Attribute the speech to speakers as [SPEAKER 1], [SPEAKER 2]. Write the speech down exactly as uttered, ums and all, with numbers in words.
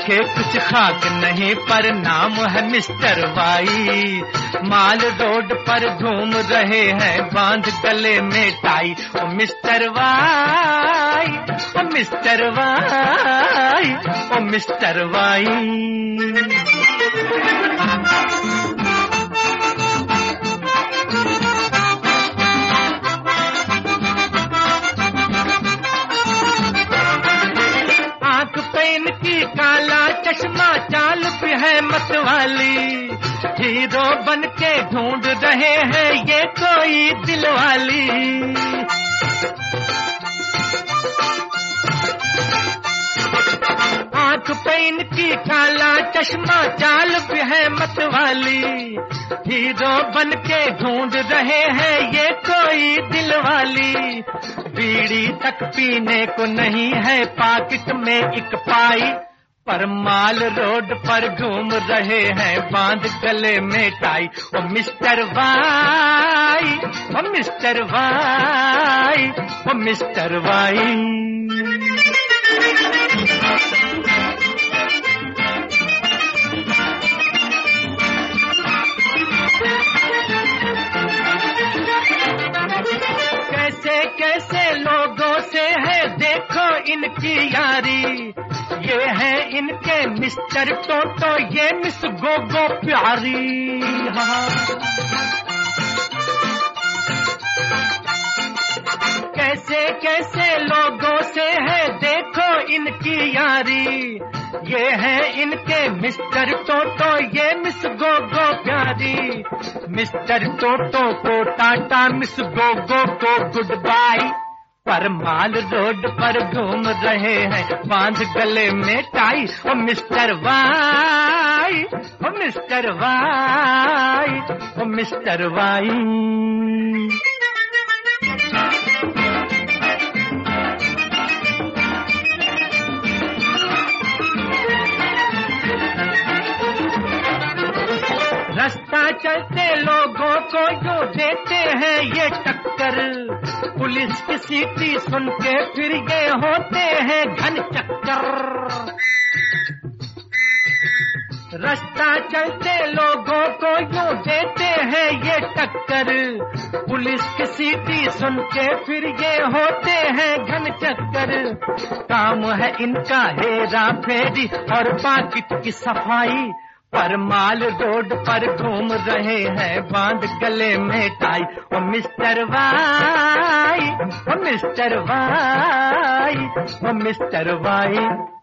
[SPEAKER 1] देखे कुछ खाक नहीं पर नाम है मिस्टर वाई। माल रोड पर घूम रहे हैं बांध गले में टाई। ओ मिस्टर वाई, ओ मिस्टर वाई, ओ मिस्टर वाई। इनकी काला चश्मा चाल भी है मतवाली। हीरो बन के ढूंढ रहे हैं ये कोई दिलवाली। आंख पे इनकी काला चश्मा चाल भी है मतवाली। हीरो बन के ढूंढ रहे हैं ये कोई दिलवाली। बीड़ी तक पीने को नहीं है पाकिट में एक पाई। पर माल रोड पर घूम रहे हैं बांध गले में टाई। ओ मिस्टर वाई, ओ मिस्टर वाई, ओ मिस्टर वाई। कैसे कैसे लोगों से है देखो इनकी यारी। ये है इनके मिस्टर टोटो, ये मिस गोगो प्यारी। हाँ कैसे कैसे लोगों से है देखो इनकी यारी। ये है इनके मिस्टर टोटो, ये मिस गोगो प्यारी। मिस्टर टोटो को टाटा, मिस गोगो को गुड बाय। पर माल रोड पर घूम रहे हैं बांध गले में टाई। ओ मिस्टर वाई, ओ मिस्टर वाई, ओ मिस्टर वाई। रास्ता चलते लोगों को जो देते हैं ये टक्कर। पुलिस की सीटी सुन के फिर ये होते हैं घन चक्कर। रास्ता चलते लोगों को जो देते हैं ये टक्कर। पुलिस की सीटी सुन के फिर ये होते हैं घन चक्कर। काम है इनका हेरा फेरी और पाकिट की सफाई। पर माल रोड पर घूम रहे हैं बांध गले में टाई। ओ मिस्टर वाई, ओ मिस्टर वाई, ओ मिस्टर वाई।